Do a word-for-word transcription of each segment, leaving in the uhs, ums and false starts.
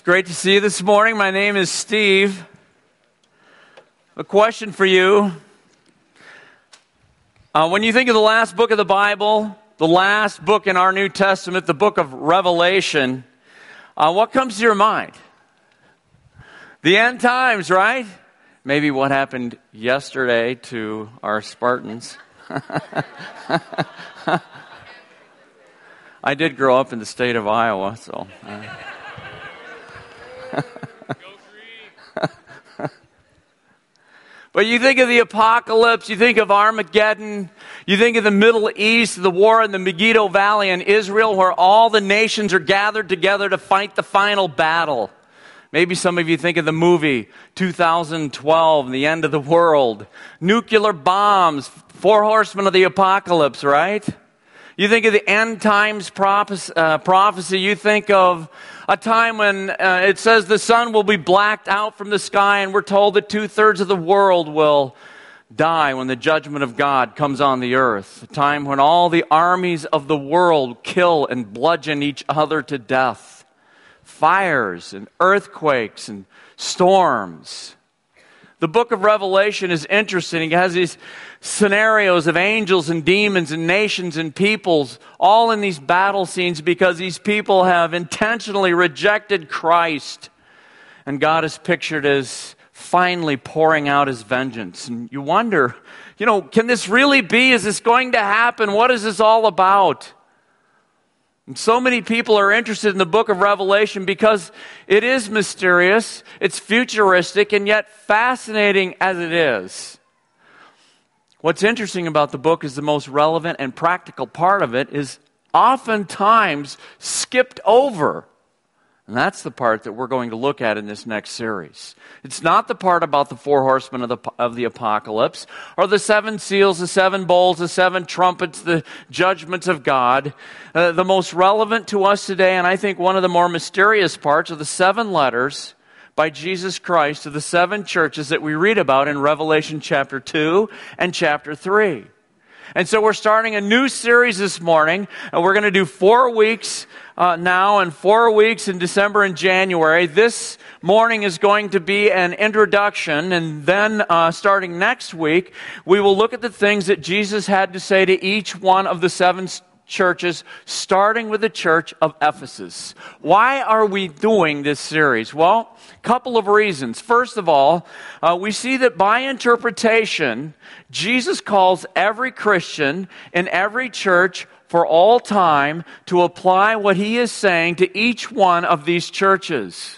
It's great to see you this morning. My name is Steve. A question for you. Uh, when you think of the last book of the Bible, the last book in our New Testament, the book of Revelation, uh, what comes to your mind? The end times, right? Maybe what happened yesterday to our Spartans. I did grow up in the state of Iowa, so... Uh, But you think of the apocalypse, you think of Armageddon, you think of the Middle East, the war in the Megiddo Valley in Israel, where all the nations are gathered together to fight the final battle. Maybe some of you think of the movie two thousand twelve, The End of the World. Nuclear bombs, four horsemen of the apocalypse, right? You think of the end times prophecy, uh, prophecy. You think of a time when uh, it says the sun will be blacked out from the sky, and we're told that two-thirds of the world will die when the judgment of God comes on the earth. A time when all the armies of the world kill and bludgeon each other to death. Fires and earthquakes and storms. The book of Revelation is interesting. It has these scenarios of angels and demons and nations and peoples all in these battle scenes because these people have intentionally rejected Christ. And God is pictured as finally pouring out his vengeance. And you wonder, you know, can this really be? Is this going to happen? What is this all about? And so many people are interested in the book of Revelation because it is mysterious, it's futuristic, and yet fascinating as it is. What's interesting about the book is the most relevant and practical part of it is oftentimes skipped over. And that's the part that we're going to look at in this next series. It's not the part about the four horsemen of the, of the apocalypse, or the seven seals, the seven bowls, the seven trumpets, the judgments of God. Uh, the most relevant to us today, and I think one of the more mysterious parts, are the seven letters by Jesus Christ to the seven churches that we read about in Revelation chapter two and chapter three. And so we're starting a new series this morning, and we're going to do four weeks uh, now and four weeks in December and January. This morning is going to be an introduction, and then uh, starting next week, we will look at the things that Jesus had to say to each one of the seven churches, starting with the church of Ephesus. Why are we doing this series? Well, a couple of reasons. First of all, uh, we see that by interpretation, Jesus calls every Christian in every church for all time to apply what he is saying to each one of these churches.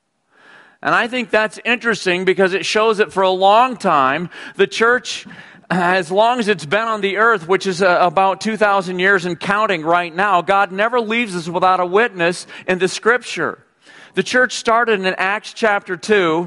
And I think that's interesting because it shows that for a long time, the church, as long as it's been on the earth, which is uh, about two thousand years and counting right now, God never leaves us without a witness in the Scripture. The church started in Acts chapter two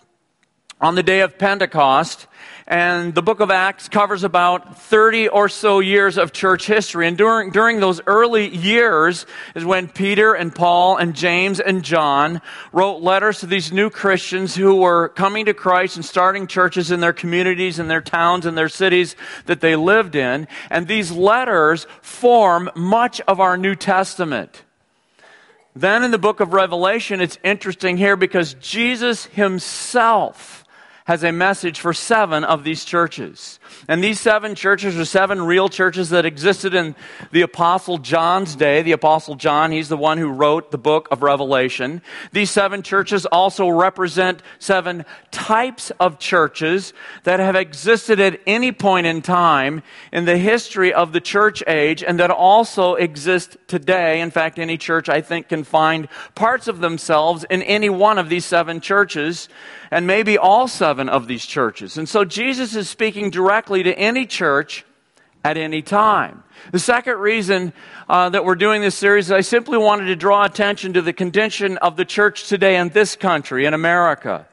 on the day of Pentecost, and the book of Acts covers about thirty or so years of church history. And during, during those early years is when Peter and Paul and James and John wrote letters to these new Christians who were coming to Christ and starting churches in their communities, in their towns, and their cities that they lived in. And these letters form much of our New Testament. Then in the book of Revelation, it's interesting here because Jesus himself has a message for seven of these churches. And these seven churches are seven real churches that existed in the Apostle John's day. The Apostle John, he's the one who wrote the book of Revelation. These seven churches also represent seven types of churches that have existed at any point in time in the history of the church age and that also exist today. In fact, any church, I think, can find parts of themselves in any one of these seven churches, and maybe all seven of these churches. And so Jesus is speaking directly to any church at any time. The second reason uh, that we're doing this series is I simply wanted to draw attention to the condition of the church today in this country, in America.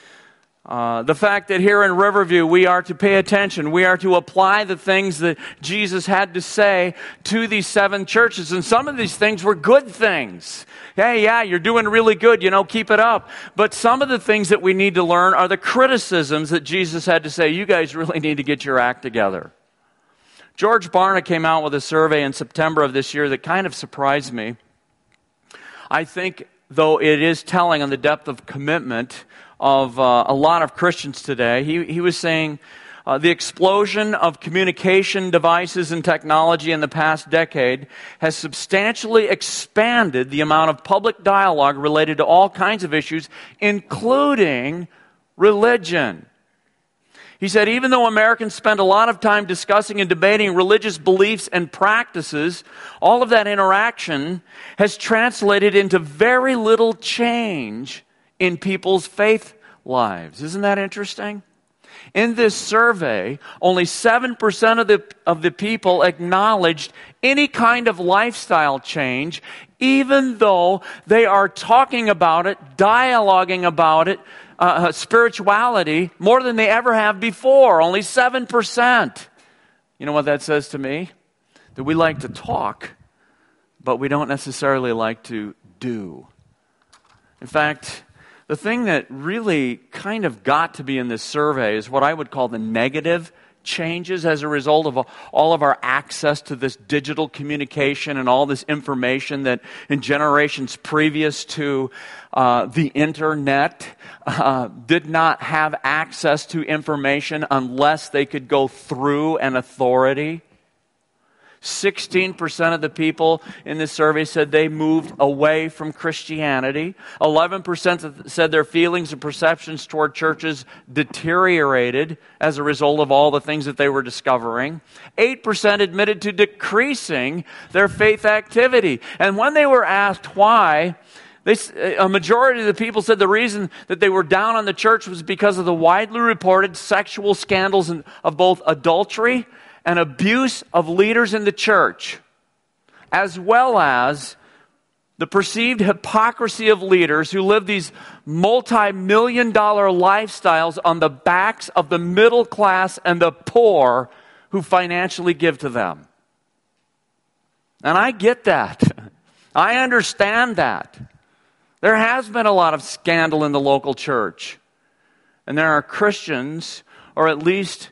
Uh, the fact that here in Riverview we are to pay attention, we are to apply the things that Jesus had to say to these seven churches. And some of these things were good things. Hey, yeah, you're doing really good, you know, keep it up. But some of the things that we need to learn are the criticisms that Jesus had to say, you guys really need to get your act together. George Barna came out with a survey in September of this year that kind of surprised me. I think though it is telling on the depth of commitment of uh, a lot of Christians today. He, he was saying, Uh, the explosion of communication devices and technology in the past decade has substantially expanded the amount of public dialogue related to all kinds of issues, including religion. He said, even though Americans spend a lot of time discussing and debating religious beliefs and practices, all of that interaction has translated into very little change in people's faith lives. Isn't that interesting? In this survey, only seven percent of the, of the people acknowledged any kind of lifestyle change, even though they are talking about it, dialoguing about it, uh, spirituality, more than they ever have before. Only seven percent. You know what that says to me? That we like to talk, but we don't necessarily like to do. In fact, the thing that really kind of got to be in this survey is what I would call the negative changes as a result of all of our access to this digital communication and all this information that in generations previous to uh, the internet uh, did not have access to information unless they could go through an authority. sixteen percent of the people in this survey said they moved away from Christianity. eleven percent said their feelings and perceptions toward churches deteriorated as a result of all the things that they were discovering. eight percent admitted to decreasing their faith activity. And when they were asked why, They, a majority of the people said the reason that they were down on the church was because of the widely reported sexual scandals of both adultery and abuse of leaders in the church, as well as the perceived hypocrisy of leaders who live these multi-million dollar lifestyles on the backs of the middle class and the poor who financially give to them. And I get that. I understand that. There has been a lot of scandal in the local church. And there are Christians, or at least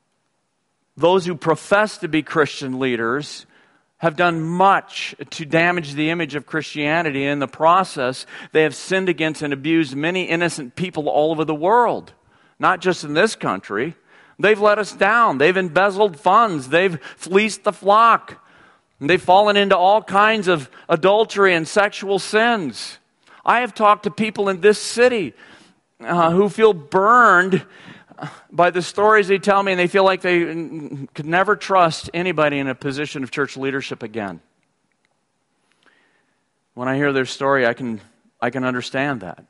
those who profess to be Christian leaders, have done much to damage the image of Christianity. In the process, they have sinned against and abused many innocent people all over the world, not just in this country. They've let us down. They've embezzled funds. They've fleeced the flock. They've fallen into all kinds of adultery and sexual sins. I have talked to people in this city uh, who feel burned by the stories they tell me, and they feel like they could never trust anybody in a position of church leadership again. When I hear their story, I can I can understand that.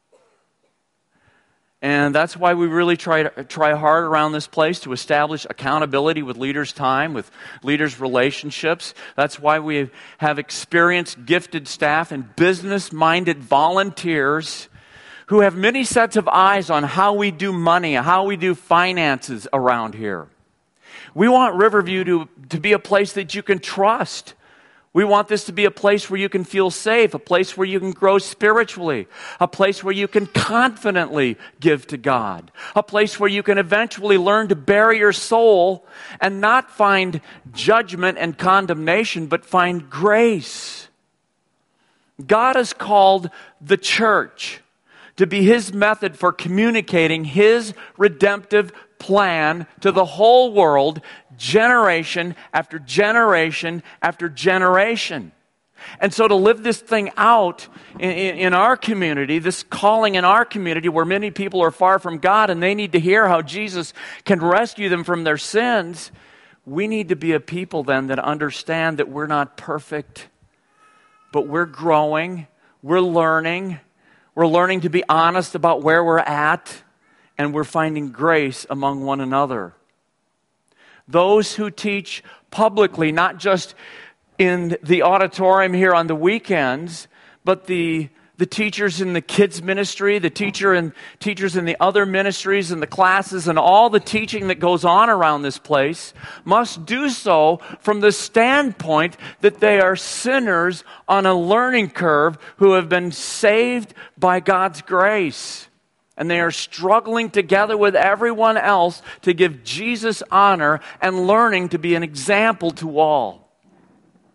And that's why we really try to try hard around this place to establish accountability with leaders' time, with leaders' relationships. That's why we have experienced, gifted staff and business-minded volunteers who have many sets of eyes on how we do money, how we do finances around here. We want Riverview to, to be a place that you can trust. We want this to be a place where you can feel safe, a place where you can grow spiritually, a place where you can confidently give to God, a place where you can eventually learn to bury your soul and not find judgment and condemnation, but find grace. God has called the church to be His method for communicating His redemptive plan to the whole world, generation after generation after generation. And so to live this thing out in, in, in our community, this calling in our community where many people are far from God and they need to hear how Jesus can rescue them from their sins, we need to be a people then that understand that we're not perfect, but we're growing, we're learning, we're learning to be honest about where we're at, and we're finding grace among one another. Those who teach publicly, not just in the auditorium here on the weekends, but the, the teachers in the kids ministry, the teacher and teachers in the other ministries and the classes and all the teaching that goes on around this place must do so from the standpoint that they are sinners on a learning curve who have been saved by God's grace. And they are struggling together with everyone else to give Jesus honor and learning to be an example to all.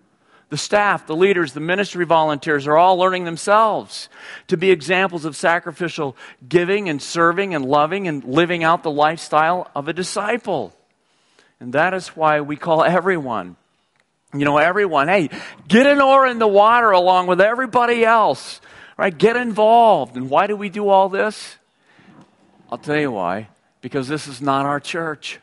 The staff, the leaders, the ministry volunteers are all learning themselves to be examples of sacrificial giving and serving and loving and living out the lifestyle of a disciple. And that is why we call everyone, you know, everyone, hey, get an oar in the water along with everybody else, right? Get involved. And why do we do all this? I'll tell you why. Because this is not our church.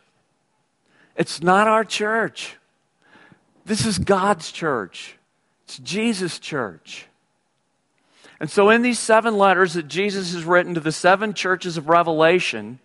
It's not our church. This is God's church. It's Jesus' church. And so in these seven letters that Jesus has written to the seven churches of Revelation,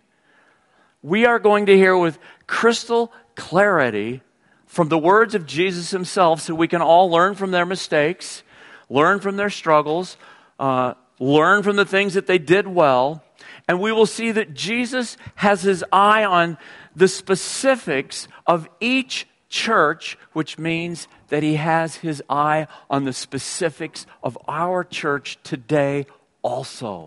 we are going to hear with crystal clarity from the words of Jesus himself, so we can all learn from their mistakes, learn from their struggles, uh, learn from the things that they did well, and we will see that Jesus has his eye on the specifics of each church, which means that he has his eye on the specifics of our church today also.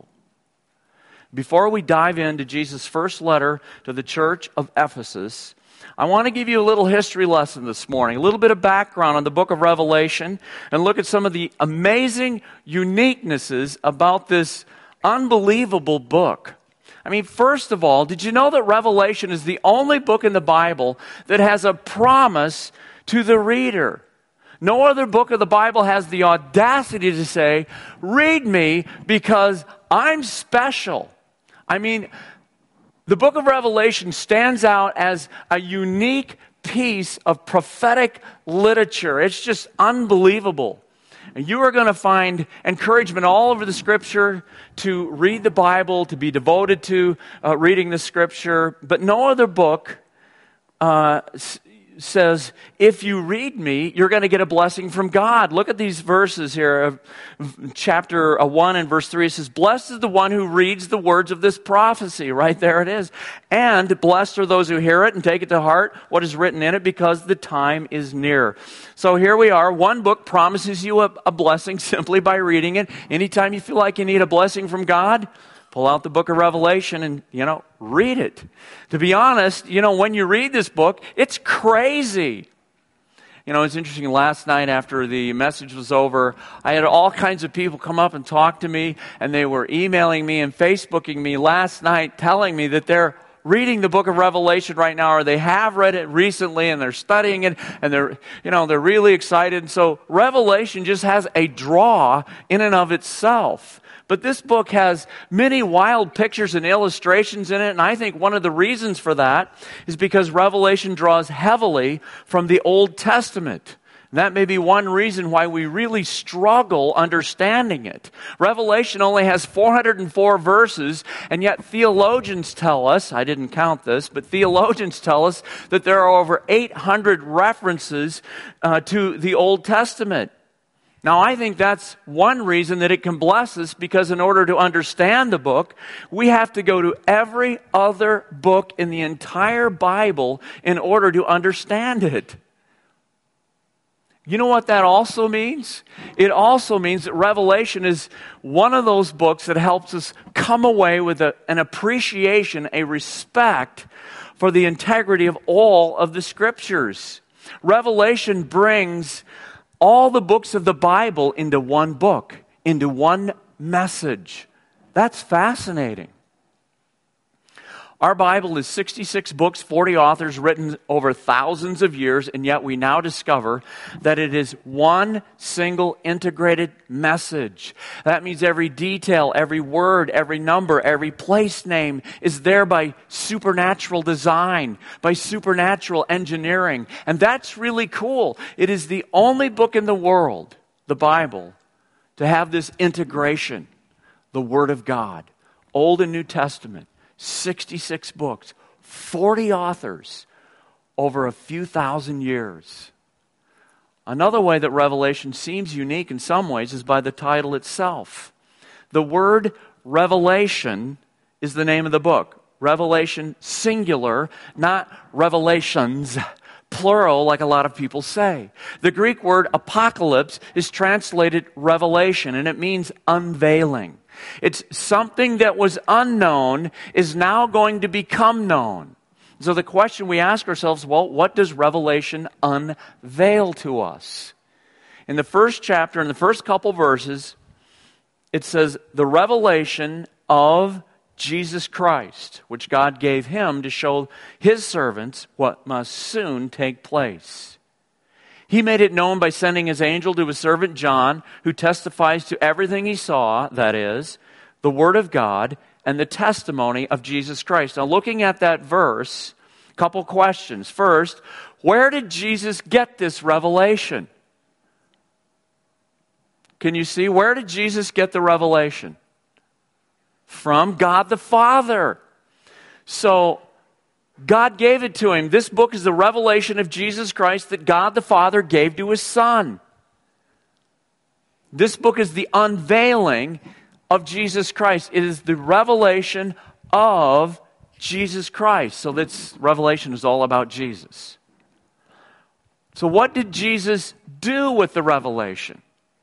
Before we dive into Jesus' first letter to the church of Ephesus, I want to give you a little history lesson this morning, a little bit of background on the book of Revelation, and look at some of the amazing uniquenesses about this unbelievable book. I mean, first of all, did you know that Revelation is the only book in the Bible that has a promise to the reader? No other book of the Bible has the audacity to say, read me because I'm special. I mean, the book of Revelation stands out as a unique piece of prophetic literature. It's just unbelievable. And you are going to find encouragement all over the Scripture to read the Bible, to be devoted to uh, reading the Scripture. But no other book uh, s- says, if you read me, you're going to get a blessing from God. Look at these verses here. Chapter one and verse three, it says, blessed is the one who reads the words of this prophecy. Right there it is. And blessed are those who hear it and take it to heart, what is written in it, because the time is near. So here we are. One book promises you a, a blessing simply by reading it. Anytime you feel like you need a blessing from God, pull out the book of Revelation and, you know, read it. To be honest, you know, when you read this book, it's crazy. You know, it's interesting. Last night after the message was over, I had all kinds of people come up and talk to me, and they were emailing me and Facebooking me last night telling me that they're reading the book of Revelation right now, or they have read it recently and they're studying it, and they're, you know, they're really excited. And so Revelation just has a draw in and of itself. But this book has many wild pictures and illustrations in it, and I think one of the reasons for that is because Revelation draws heavily from the Old Testament. That may be one reason why we really struggle understanding it. Revelation only has four hundred four verses, and yet theologians tell us, I didn't count this, but theologians tell us that there are over eight hundred references uh, to the Old Testament. Now, I think that's one reason that it can bless us, because in order to understand the book, we have to go to every other book in the entire Bible in order to understand it. You know what that also means? It also means that Revelation is one of those books that helps us come away with a, an appreciation, a respect for the integrity of all of the Scriptures. Revelation brings all the books of the Bible into one book, into one message. That's fascinating. Our Bible is sixty-six books, forty authors, written over thousands of years, and yet we now discover that it is one single integrated message. That means every detail, every word, every number, every place name is there by supernatural design, by supernatural engineering. And that's really cool. It is the only book in the world, the Bible, to have this integration, the Word of God, Old and New Testament. sixty-six books, forty authors over a few thousand years. Another way that Revelation seems unique in some ways is by the title itself. The word revelation is the name of the book. Revelation singular, not revelations plural like a lot of people say. The Greek word apocalypse is translated revelation, and it means unveiling. It's something that was unknown is now going to become known. So the question we ask ourselves, well, what does Revelation unveil to us? In the first chapter, in the first couple verses, it says, the revelation of Jesus Christ, which God gave him to show his servants what must soon take place. He made it known by sending his angel to his servant John, who testifies to everything he saw, that is, the word of God and the testimony of Jesus Christ. Now, looking at that verse, a couple questions. First, where did Jesus get this revelation? Can you see? Where did Jesus get the revelation? From God the Father. So, God gave it to him. This book is the revelation of Jesus Christ that God the Father gave to his Son. This book is the unveiling of Jesus Christ. It is the revelation of Jesus Christ. So this revelation is all about Jesus. So what did Jesus do with the revelation?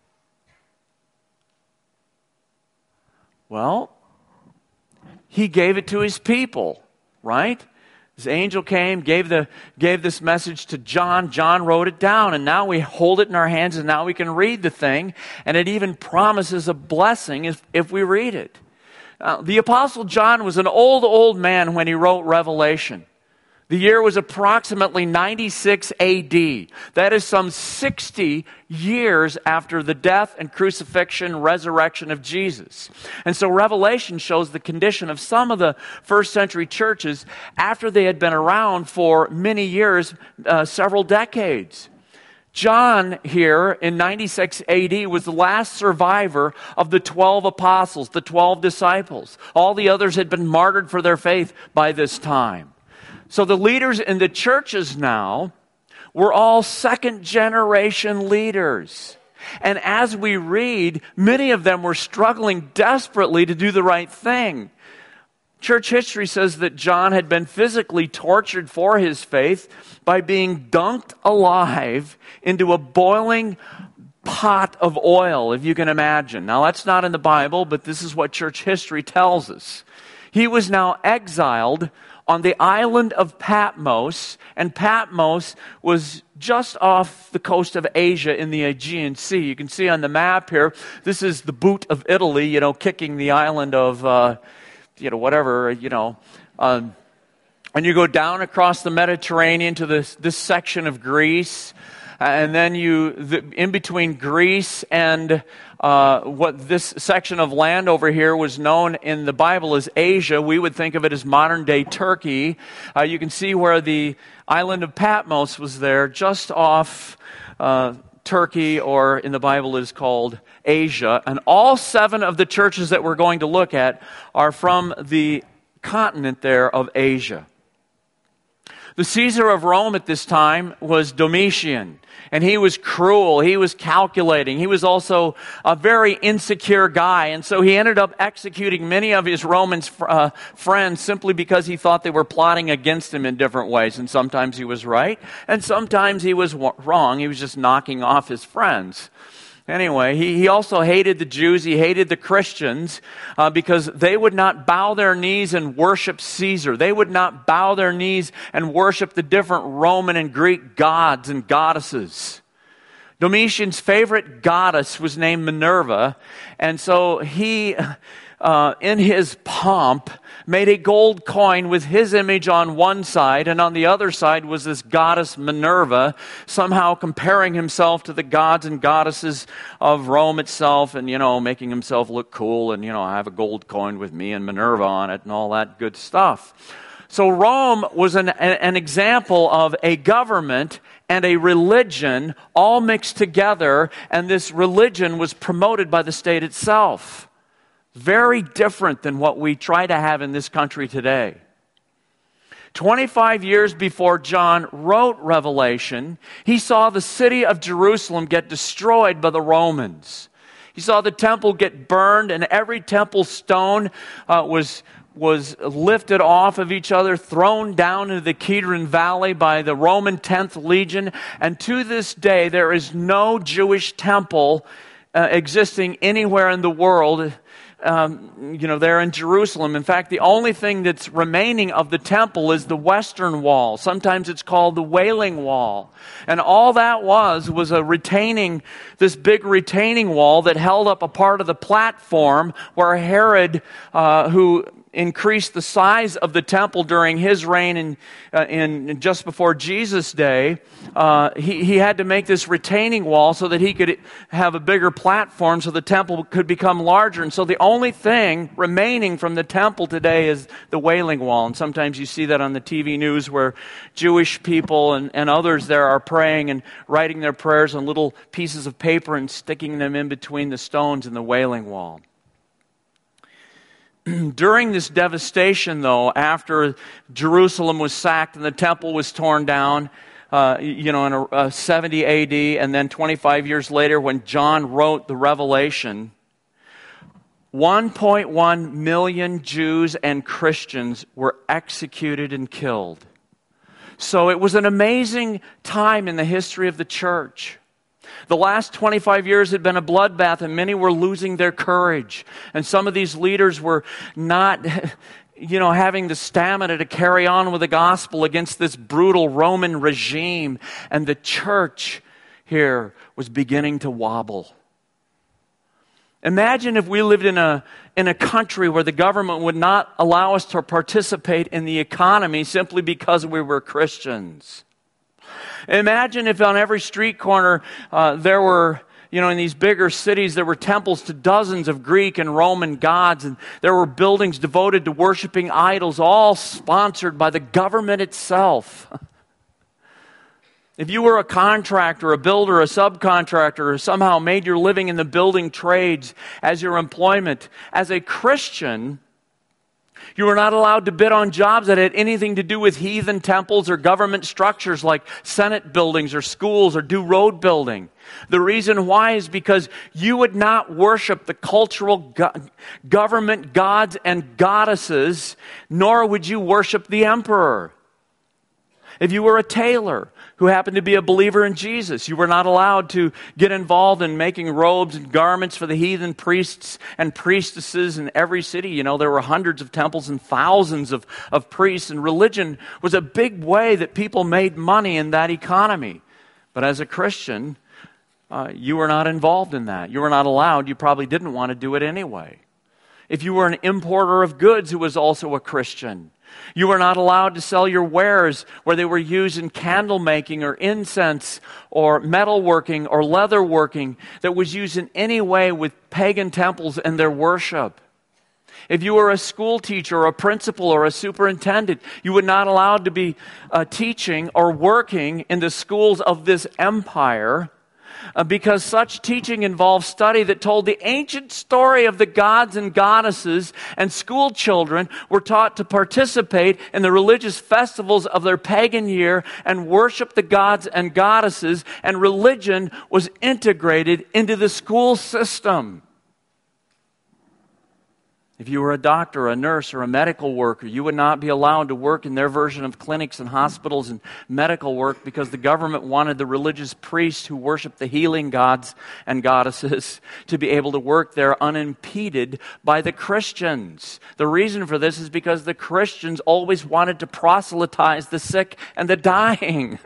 Well, he gave it to his people, right? His angel came, gave the gave this message to John. John wrote it down, and now we hold it in our hands, and now we can read the thing, and it even promises a blessing if, if we read it. Uh, the Apostle John was an old, old man when he wrote Revelation. The year was approximately ninety-six A D. That is some sixty years after the death and crucifixion, resurrection of Jesus. And so Revelation shows the condition of some of the first century churches after they had been around for many years, uh, several decades. John here in ninety-six A D was the last survivor of the twelve apostles, the twelve disciples. All the others had been martyred for their faith by this time. So the leaders in the churches now were all second generation leaders. And as we read, many of them were struggling desperately to do the right thing. Church history says that John had been physically tortured for his faith by being dunked alive into a boiling pot of oil, if you can imagine. Now, that's not in the Bible, but this is what church history tells us. He was now exiled on the island of Patmos, and Patmos was just off the coast of Asia in the Aegean Sea. You can see on the map here, this is the boot of Italy, you know, kicking the island of, uh, you know, whatever, you know. Um, and you go down across the Mediterranean to this, this section of Greece, and then you, the, in between Greece and uh, what this section of land over here was known in the Bible as Asia, we would think of it as modern-day Turkey. Uh, you can see where the island of Patmos was there, just off uh, Turkey, or in the Bible it is called Asia. And all seven of the churches that we're going to look at are from the continent there of Asia. The Caesar of Rome at this time was Domitian, and he was cruel, he was calculating, he was also a very insecure guy, and so he ended up executing many of his Roman uh, friends simply because he thought they were plotting against him in different ways, and sometimes he was right, and sometimes he was wrong, he was just knocking off his friends. Anyway, he, he also hated the Jews, he hated the Christians, uh, because they would not bow their knees and worship Caesar. They would not bow their knees and worship the different Roman and Greek gods and goddesses. Domitian's favorite goddess was named Minerva, and so he, uh, in his pomp, made a gold coin with his image on one side, and on the other side was this goddess Minerva, somehow comparing himself to the gods and goddesses of Rome itself, and, you know, making himself look cool, and, you know, I have a gold coin with me and Minerva on it, and all that good stuff. So Rome was an, an example of a government and a religion all mixed together, and this religion was promoted by the state itself. Very different than what we try to have in this country today. twenty-five years before John wrote Revelation, he saw the city of Jerusalem get destroyed by the Romans. He saw the temple get burned, and every temple stone uh, was, was lifted off of each other, thrown down into the Kidron Valley by the Roman tenth Legion. And to this day, there is no Jewish temple uh, existing anywhere in the world um, you know, there in Jerusalem. In fact, the only thing that's remaining of the temple is the western wall. Sometimes it's called the Wailing Wall. And all that was was a retaining, this big retaining wall that held up a part of the platform where Herod, uh, who increased the size of the temple during his reign in, uh, in just before Jesus' day, uh, he, he had to make this retaining wall so that he could have a bigger platform so the temple could become larger. And so the only thing remaining from the temple today is the Wailing Wall. And sometimes you see that on the T V news where Jewish people and, and others there are praying and writing their prayers on little pieces of paper and sticking them in between the stones in the Wailing Wall. During this devastation, though, after Jerusalem was sacked and the temple was torn down, uh, you know, in a, uh, seventy A D, and then twenty-five years later when John wrote the Revelation, one point one million Jews and Christians were executed and killed. So it was an amazing time in the history of the church. The last twenty-five years had been a bloodbath, and many were losing their courage. And some of these leaders were not, you know, having the stamina to carry on with the gospel against this brutal Roman regime. And the church here was beginning to wobble. Imagine if we lived in a in a country where the government would not allow us to participate in the economy simply because we were Christians. Imagine if on every street corner uh, there were, you know, in these bigger cities, there were temples to dozens of Greek and Roman gods, and there were buildings devoted to worshiping idols, all sponsored by the government itself. If you were a contractor, a builder, a subcontractor, or somehow made your living in the building trades as your employment, as a Christian, you were not allowed to bid on jobs that had anything to do with heathen temples or government structures like Senate buildings or schools or do road building. The reason why is because you would not worship the cultural go- government gods and goddesses, nor would you worship the emperor. If you were a tailor who happened to be a believer in Jesus, you were not allowed to get involved in making robes and garments for the heathen priests and priestesses in every city. You know, there were hundreds of temples and thousands of, of priests, and religion was a big way that people made money in that economy. But as a Christian, uh, you were not involved in that. You were not allowed. You probably didn't want to do it anyway. If you were an importer of goods who was also a Christian, you were not allowed to sell your wares where they were used in candle making or incense or metalworking or leatherworking that was used in any way with pagan temples and their worship. If you were a school teacher or a principal or a superintendent, you were not allowed to be uh, teaching or working in the schools of this empire, Uh, because such teaching involved study that told the ancient story of the gods and goddesses, and school children were taught to participate in the religious festivals of their pagan year and worship the gods and goddesses, and religion was integrated into the school system. If you were a doctor, a nurse, or a medical worker, you would not be allowed to work in their version of clinics and hospitals and medical work because the government wanted the religious priests who worshiped the healing gods and goddesses to be able to work there unimpeded by the Christians. The reason for this is because the Christians always wanted to proselytize the sick and the dying.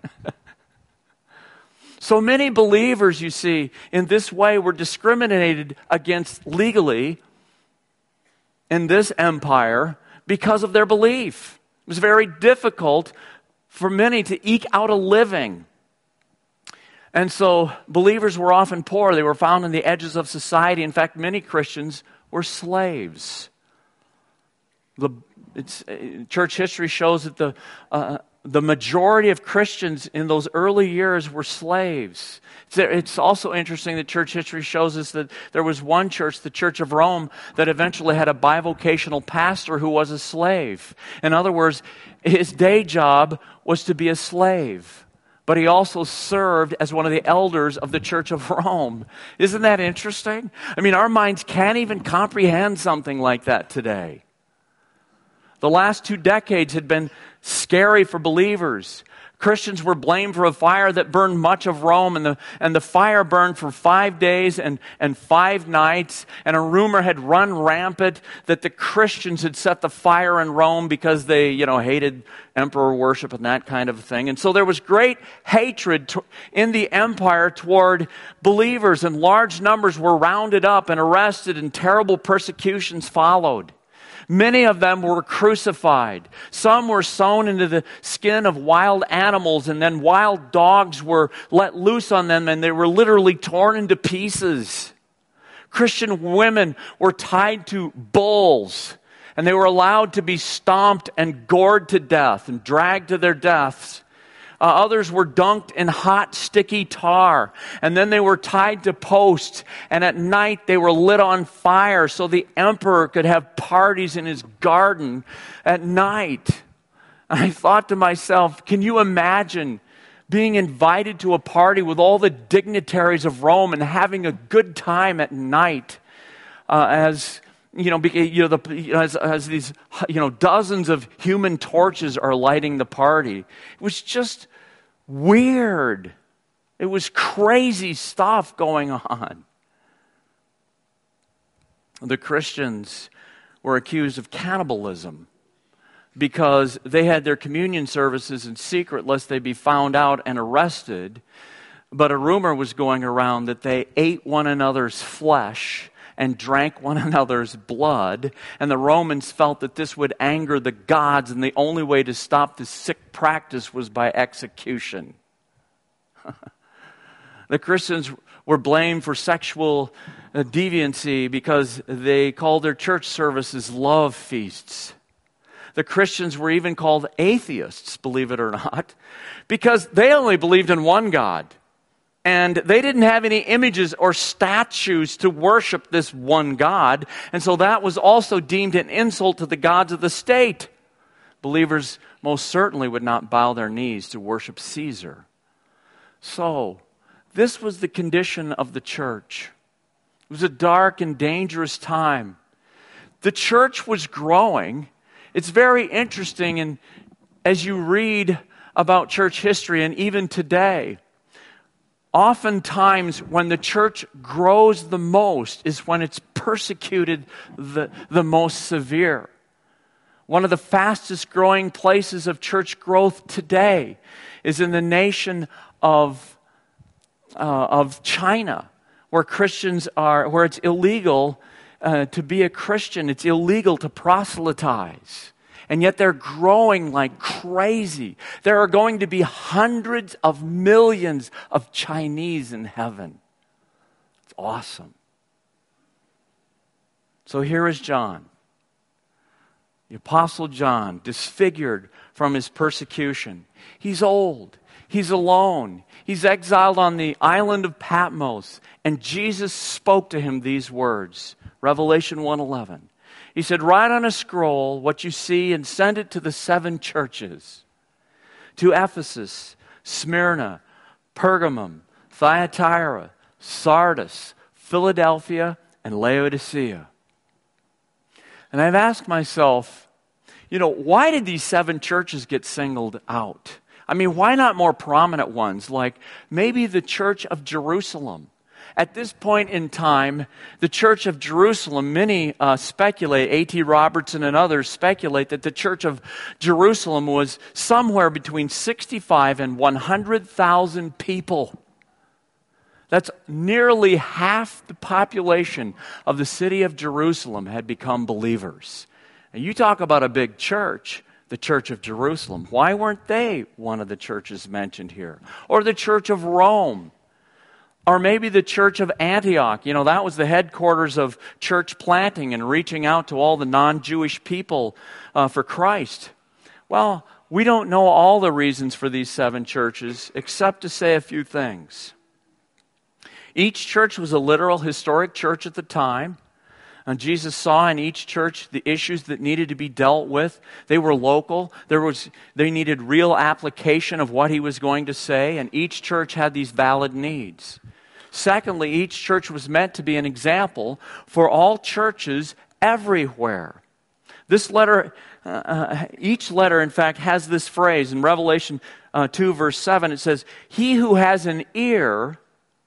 So many believers, you see, in this way were discriminated against legally in this empire because of their belief. It was very difficult for many to eke out a living. And so believers were often poor. They were found on the edges of society. In fact, many Christians were slaves. The it's, church history shows that the uh, the majority of Christians in those early years were slaves. It's also interesting that church history shows us that there was one church, the Church of Rome, that eventually had a bivocational pastor who was a slave. In other words, his day job was to be a slave, but he also served as one of the elders of the Church of Rome. Isn't that interesting? I mean, our minds can't even comprehend something like that today. The last two decades had been scary for believers. Christians were blamed for a fire that burned much of Rome, and the, and the fire burned for five days and, and five nights, and a rumor had run rampant that the Christians had set the fire in Rome because they, you know, hated emperor worship and that kind of thing. And so there was great hatred to, in the empire toward believers, and large numbers were rounded up and arrested, and terrible persecutions followed. Many of them were crucified. Some were sewn into the skin of wild animals, and then wild dogs were let loose on them, and they were literally torn into pieces. Christian women were tied to bulls, and they were allowed to be stomped and gored to death and dragged to their deaths. Uh, others were dunked in hot, sticky tar, and then they were tied to posts, and at night they were lit on fire so the emperor could have parties in his garden at night. And I thought to myself, can you imagine being invited to a party with all the dignitaries of Rome and having a good time at night uh, as... You know, you know, the, you know as, as these, you know, dozens of human torches are lighting the party. It was just weird. It was crazy stuff going on. The Christians were accused of cannibalism because they had their communion services in secret lest they be found out and arrested. But a rumor was going around that they ate one another's flesh and drank one another's blood, and the Romans felt that this would anger the gods, and the only way to stop this sick practice was by execution. The Christians were blamed for sexual deviancy because they called their church services love feasts. The Christians were even called atheists, believe it or not, because they only believed in one God. And they didn't have any images or statues to worship this one God. And so that was also deemed an insult to the gods of the state. Believers most certainly would not bow their knees to worship Caesar. So, this was the condition of the church. It was a dark and dangerous time. The church was growing. It's very interesting, and as you read about church history, and even today, oftentimes, when the church grows the most is when it's persecuted the, the most severe. One of the fastest growing places of church growth today is in the nation of, uh, of China, where Christians are, where it's illegal uh, to be a Christian. It's illegal to proselytize. And yet they're growing like crazy. There are going to be hundreds of millions of Chinese in heaven. It's awesome. So here is John, the Apostle John, disfigured from his persecution. He's old. He's alone. He's exiled on the island of Patmos. And Jesus spoke to him these words. Revelation one eleven. He said, write on a scroll what you see and send it to the seven churches. To Ephesus, Smyrna, Pergamum, Thyatira, Sardis, Philadelphia, and Laodicea. And I've asked myself, you know, why did these seven churches get singled out? I mean, why not more prominent ones, like maybe the Church of Jerusalem? At this point in time, the Church of Jerusalem, many uh, speculate, A T Robertson and others speculate that the Church of Jerusalem was somewhere between sixty-five and one hundred thousand people. That's nearly half the population of the city of Jerusalem had become believers. And you talk about a big church, the Church of Jerusalem. Why weren't they one of the churches mentioned here? Or the Church of Rome? Or maybe the Church of Antioch. You know, that was the headquarters of church planting and reaching out to all the non-Jewish people uh, for Christ. Well, we don't know all the reasons for these seven churches, except to say a few things. Each church was a literal historic church at the time. And Jesus saw in each church the issues that needed to be dealt with. They were local. There was, they needed real application of what he was going to say, and each church had these valid needs. Secondly, each church was meant to be an example for all churches everywhere. This letter, uh, uh, each letter, in fact, has this phrase. In Revelation uh, two, verse seven, it says, "He who has an ear,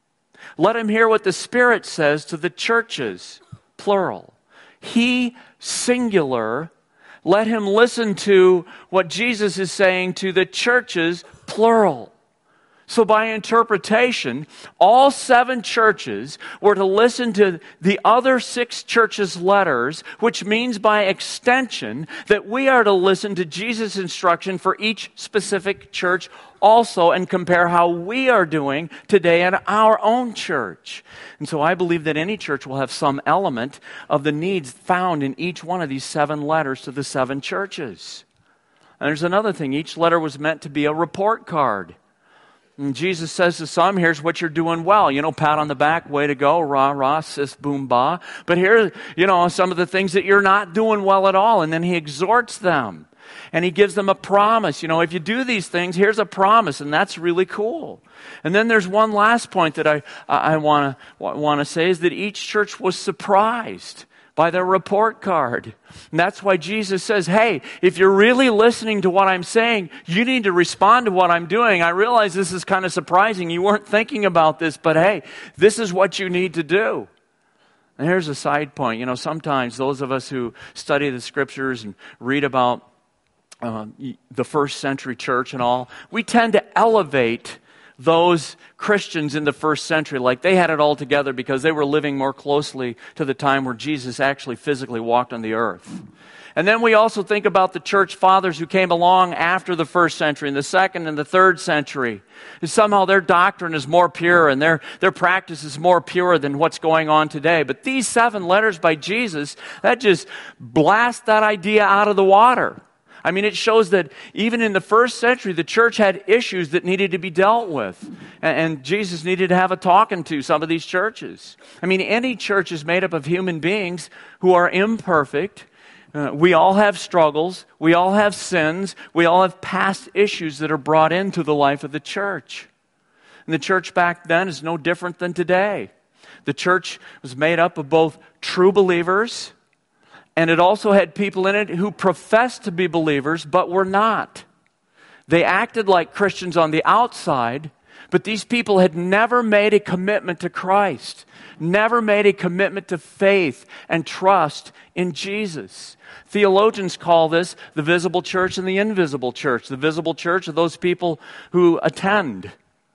let him hear what the Spirit says to the churches," plural. He, singular, let him listen to what Jesus is saying to the churches, plural. So by interpretation, all seven churches were to listen to the other six churches' letters, which means by extension that we are to listen to Jesus' instruction for each specific church also and compare how we are doing today in our own church. And so I believe that any church will have some element of the needs found in each one of these seven letters to the seven churches. And there's another thing. Each letter was meant to be a report card. And Jesus says to some, here's what you're doing well. You know, pat on the back, way to go, rah, rah, sis, boom, bah. But here, you know, some of the things that you're not doing well at all. And then he exhorts them. And he gives them a promise. You know, if you do these things, here's a promise. And that's really cool. And then there's one last point that I, I want to want to say is that each church was surprised by their report card. And that's why Jesus says, hey, if you're really listening to what I'm saying, you need to respond to what I'm doing. I realize this is kind of surprising. You weren't thinking about this, but hey, this is what you need to do. And here's a side point. You know, sometimes those of us who study the scriptures and read about uh, the first century church and all, we tend to elevate those Christians in the first century like they had it all together because they were living more closely to the time where Jesus actually physically walked on the earth. And then we also think about the church fathers who came along after the first century, in the second and the third century. And somehow their doctrine is more pure and their, their practice is more pure than what's going on today. But these seven letters by Jesus, that just blast that idea out of the water. I mean, it shows that even in the first century, the church had issues that needed to be dealt with. And, and Jesus needed to have a talking to some of these churches. I mean, any church is made up of human beings who are imperfect. Uh, we all have struggles. We all have sins. We all have past issues that are brought into the life of the church. And the church back then is no different than today. The church was made up of both true believers, and it also had people in it who professed to be believers, but were not. They acted like Christians on the outside, but these people had never made a commitment to Christ, never made a commitment to faith and trust in Jesus. Theologians call this the visible church and the invisible church. The visible church are those people who attend.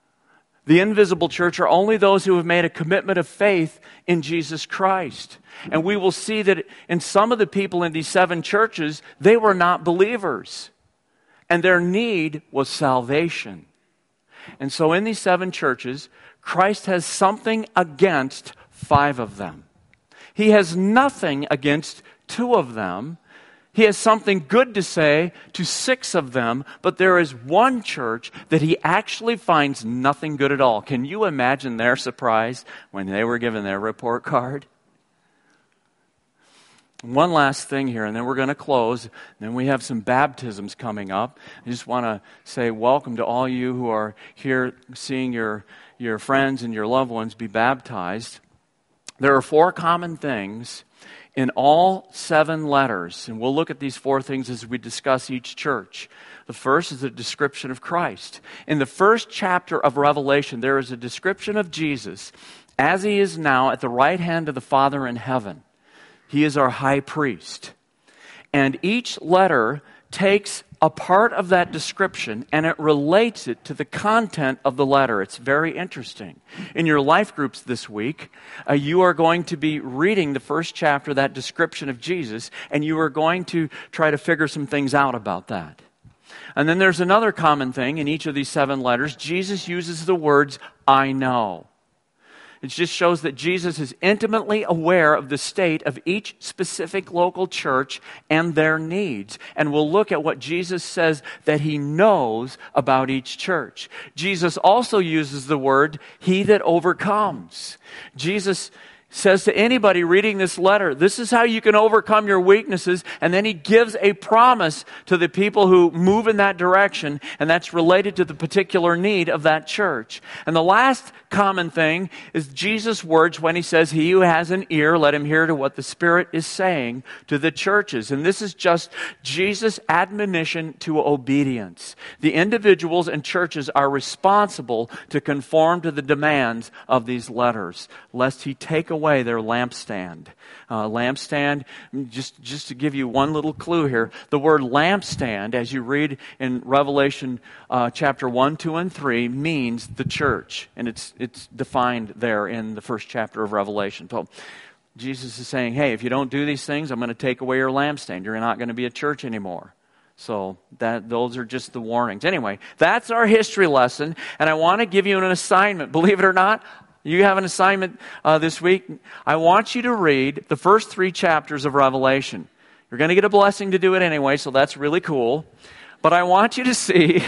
The invisible church are only those who have made a commitment of faith in Jesus Christ. And we will see that in some of the people in these seven churches, they were not believers. And their need was salvation. And so in these seven churches, Christ has something against five of them. He has nothing against two of them. He has something good to say to six of them, but there is one church that he actually finds nothing good at all. Can you imagine their surprise when they were given their report card? One last thing here, and then we're going to close. Then we have some baptisms coming up. I just want to say welcome to all you who are here seeing your, your friends and your loved ones be baptized. There are four common things in all seven letters, and we'll look at these four things as we discuss each church. The first is a description of Christ. In the first chapter of Revelation, there is a description of Jesus as he is now at the right hand of the Father in heaven. He is our high priest. And each letter takes a part of that description and it relates it to the content of the letter. It's very interesting. In your life groups this week, uh, you are going to be reading the first chapter, that description of Jesus, and you are going to try to figure some things out about that. And then there's another common thing in each of these seven letters. Jesus uses the words, I know. It just shows that Jesus is intimately aware of the state of each specific local church and their needs. And we'll look at what Jesus says that he knows about each church. Jesus also uses the word, he that overcomes. Jesus says to anybody reading this letter, this is how you can overcome your weaknesses. And then he gives a promise to the people who move in that direction, and that's related to the particular need of that church. And the last common thing is Jesus' words when he says, he who has an ear, let him hear to what the Spirit is saying to the churches. And this is just Jesus' admonition to obedience. The individuals and churches are responsible to conform to the demands of these letters, lest he take away their lampstand. Uh, lampstand, just, just to give you one little clue here, the word lampstand, as you read in Revelation uh, chapter one, two, and three, means the church. And it's it's defined there in the first chapter of Revelation. So Jesus is saying, hey, if you don't do these things, I'm going to take away your lampstand. You're not going to be a church anymore. So that those are just the warnings. Anyway, that's our history lesson. And I want to give you an assignment. Believe it or not, you have an assignment uh, this week. I want you to read the first three chapters of Revelation. You're going to get a blessing to do it anyway, so that's really cool. But I want you to see,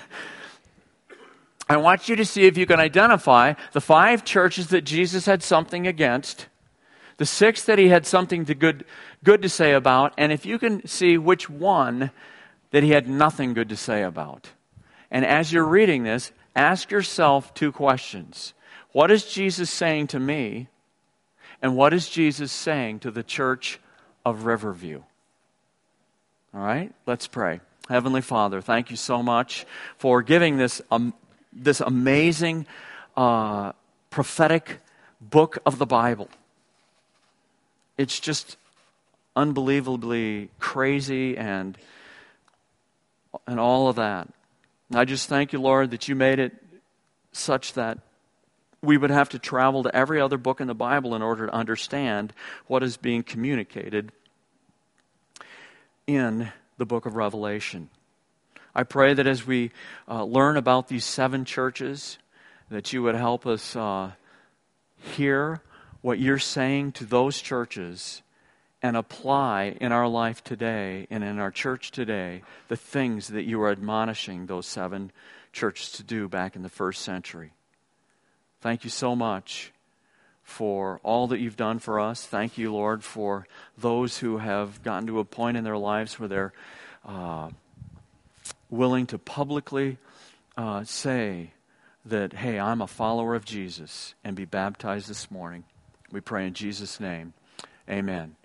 I want you to see if you can identify the five churches that Jesus had something against, the six that he had something to good, good to say about, and if you can see which one that he had nothing good to say about. And as you're reading this, ask yourself two questions. What is Jesus saying to me? And what is Jesus saying to the church of Riverview? All right, let's pray. Heavenly Father, thank you so much for giving this, um, this amazing uh, prophetic book of the Bible. It's just unbelievably crazy and, and all of that. And I just thank you, Lord, that you made it such that we would have to travel to every other book in the Bible in order to understand what is being communicated in the book of Revelation. I pray that as we uh, learn about these seven churches, that you would help us uh, hear what you're saying to those churches and apply in our life today and in our church today the things that you are admonishing those seven churches to do back in the first century. Thank you so much for all that you've done for us. Thank you, Lord, for those who have gotten to a point in their lives where they're uh, willing to publicly uh, say that, hey, I'm a follower of Jesus, and be baptized this morning. We pray in Jesus' name. Amen.